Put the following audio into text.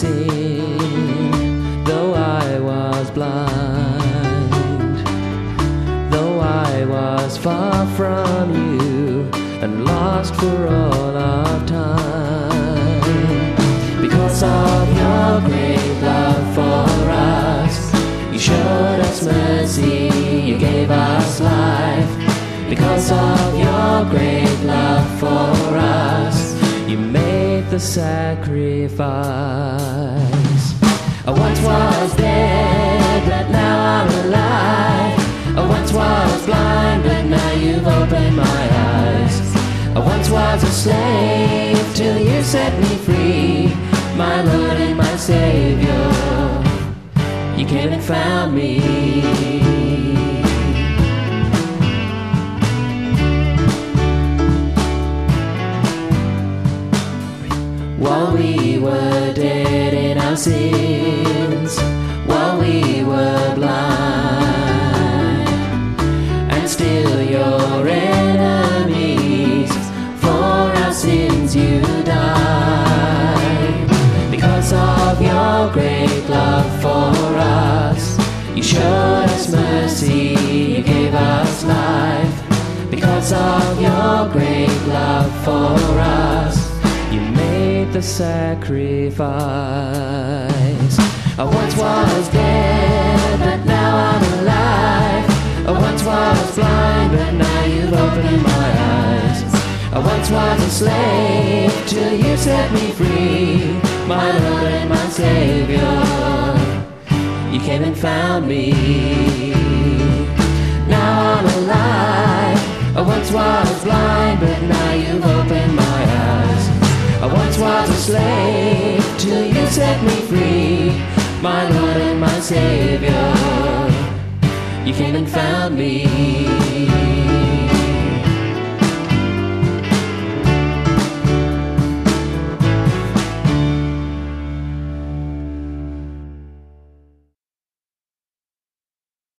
sin, though I was blind, though I was far from you and lost for all of time. Because of your great love for us, you showed us mercy, you gave us life. Because of your great love for us, you made the sacrifice. I once was dead, but now I'm alive. I once was blind, but now you've opened my eyes. I once was a slave, till you set me free. My Lord and my Savior, you came and found me. While we were dead in our sins, while we were blind, and still your enemies, for our sins you died. Because of your great love for us, you showed us mercy, you gave us life. Because of your great love for us, you made the sacrifice. I once was dead, but now I'm alive. I once was blind, but now you've opened my eyes. I once was a slave, till you set me free. My Lord and my Savior, you came and found me. Now I'm alive. I once was blind, but now you've opened my eyes. I once was a slave, till you set me free. My Lord and my Savior, you came and found me.